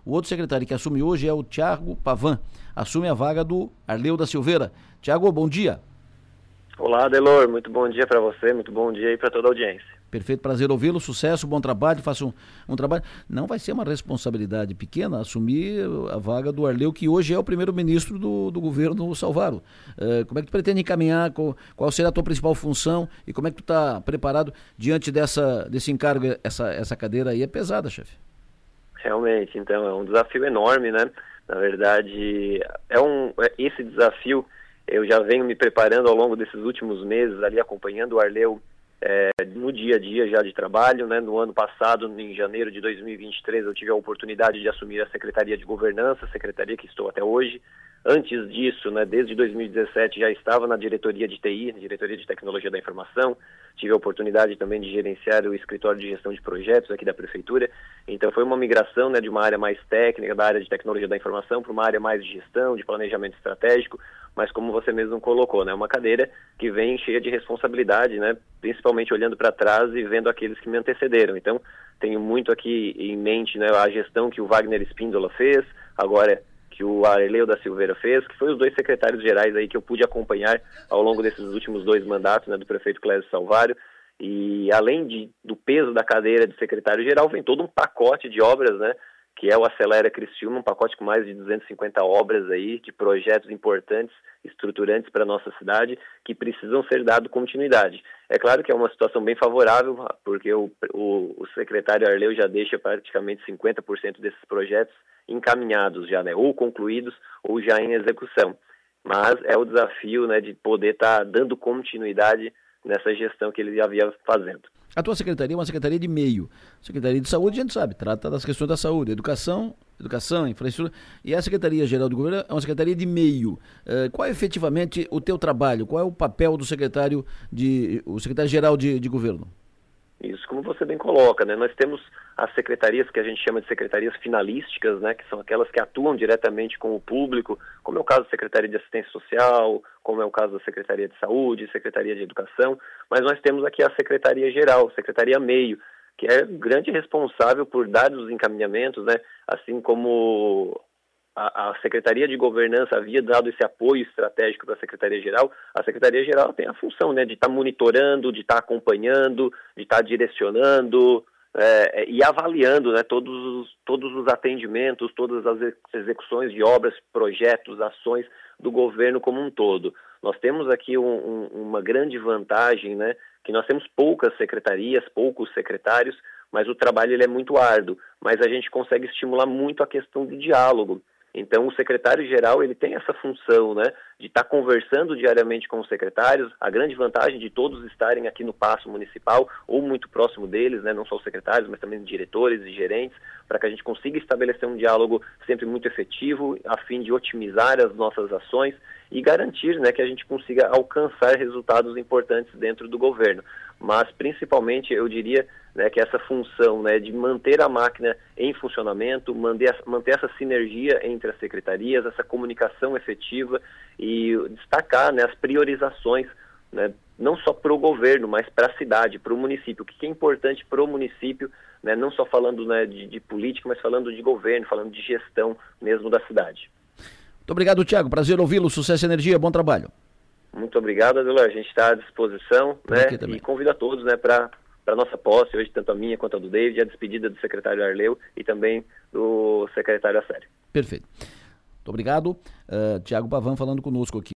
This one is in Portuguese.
O outro secretário que assume hoje é o Tiago Pavan, assume a vaga do Arleu da Silveira. Tiago, bom dia. Olá, Adelor, muito bom dia para você, muito bom dia aí para toda a audiência. Perfeito, prazer ouvi-lo, sucesso, bom trabalho, faça um trabalho. Não vai ser uma responsabilidade pequena assumir a vaga do Arleu, que hoje é o primeiro-ministro do governo Salvaro. Como é que tu pretende encaminhar, qual será a tua principal função e como é que tu está preparado diante desse encargo? Essa cadeira aí é pesada, chefe. Realmente, então, é um desafio enorme, né? Na verdade, esse desafio eu já venho me preparando ao longo desses últimos meses, ali acompanhando o Arleu no dia a dia já de trabalho, né? No ano passado, em janeiro de 2023, eu tive a oportunidade de assumir a Secretaria de Governança, secretaria que estou até hoje. Antes disso, né, desde 2017, já estava na diretoria de TI, diretoria de Tecnologia da Informação. Tive a oportunidade também de gerenciar o escritório de gestão de projetos aqui da Prefeitura. Então foi uma migração, né, de uma área mais técnica, da área de Tecnologia da Informação, para uma área mais de gestão, de planejamento estratégico. Mas como você mesmo colocou, né, uma cadeira que vem cheia de responsabilidade, né, principalmente olhando para trás e vendo aqueles que me antecederam. Então tenho muito aqui em mente, né, a gestão que o Wagner Espíndola fez, agora que o Arleu da Silveira fez, que foi os dois secretários gerais aí que eu pude acompanhar ao longo desses últimos 2 mandatos, né, do prefeito Clésio Salvário. E além do peso da cadeira de secretário-geral, vem todo um pacote de obras, né, que é o Acelera Criciúma, um pacote com mais de 250 obras aí, de projetos importantes, estruturantes para a nossa cidade, que precisam ser dado continuidade. É claro que é uma situação bem favorável, porque o secretário Arleu já deixa praticamente 50% desses projetos encaminhados já, né, ou concluídos ou já em execução. Mas é o desafio, né, de poder estar dando continuidade nessa gestão que ele já vinha fazendo. A tua secretaria é uma secretaria de meio. Secretaria de Saúde, a gente sabe, trata das questões da saúde, educação, infraestrutura. E a Secretaria-Geral do Governo é uma secretaria de meio. Qual é efetivamente o teu trabalho? Qual é o papel do secretário-geral de governo? Isso, como você bem coloca, né? Nós temos as secretarias que a gente chama de secretarias finalísticas, né? Que são aquelas que atuam diretamente com o público, como é o caso da Secretaria de Assistência Social, como é o caso da Secretaria de Saúde, Secretaria de Educação, mas nós temos aqui a Secretaria Geral, Secretaria Meio, que é grande responsável por dar os encaminhamentos, né? Assim como a Secretaria de Governança havia dado esse apoio estratégico para a Secretaria-Geral, a Secretaria-Geral tem a função, né, de estar monitorando, de estar acompanhando, de estar direcionando e avaliando, né, todos os atendimentos, todas as execuções de obras, projetos, ações do governo como um todo. Nós temos aqui uma grande vantagem, né, que nós temos poucas secretarias, poucos secretários, mas o trabalho ele é muito árduo, mas a gente consegue estimular muito a questão do diálogo. Então, o secretário-geral ele tem essa função, né, de estar conversando diariamente com os secretários. A grande vantagem de todos estarem aqui no Paço Municipal ou muito próximo deles, né, não só os secretários, mas também diretores e gerentes, para que a gente consiga estabelecer um diálogo sempre muito efetivo, a fim de otimizar as nossas ações e garantir, né, que a gente consiga alcançar resultados importantes dentro do governo. Mas, principalmente, eu diria, né, que essa função, né, de manter a máquina em funcionamento, manter essa sinergia entre as secretarias, essa comunicação efetiva e destacar, né, as priorizações, né, não só para o governo, mas para a cidade, para o município. O que é importante para o município, né, não só falando, né, de política, mas falando de governo, falando de gestão mesmo da cidade. Muito obrigado, Tiago. Prazer ouvi-lo. Sucesso e energia. Bom trabalho. Muito obrigado, Adelor. A gente está à disposição, né, e convido a todos, né, para a nossa posse hoje, tanto a minha quanto a do David, a despedida do secretário Arleu e também do secretário Assério. Perfeito. Muito obrigado. Tiago Pavan falando conosco aqui.